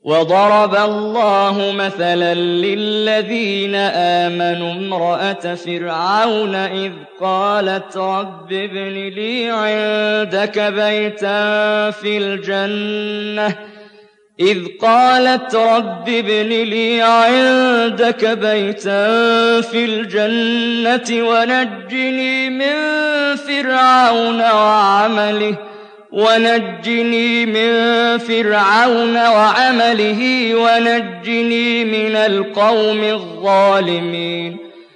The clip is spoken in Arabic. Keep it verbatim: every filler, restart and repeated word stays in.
وَضَرَبَ اللَّهُ مَثَلًا لِّلَّذِينَ آمَنُوا امْرَأَتَ فِرْعَوْنَ إِذْ قَالَتْ رَبِّ ابْنِ لِي عِندَكَ بَيْتًا فِي الْجَنَّةِ إِذْ قَالَتْ رَبِّ ابْنِ لِي عِندَكَ بَيْتًا فِي الْجَنَّةِ وَنَجِّنِي مِن فِرْعَوْنَ وَعَمَلِهِ ونجني من فرعون وعمله ونجني من القوم الظالمين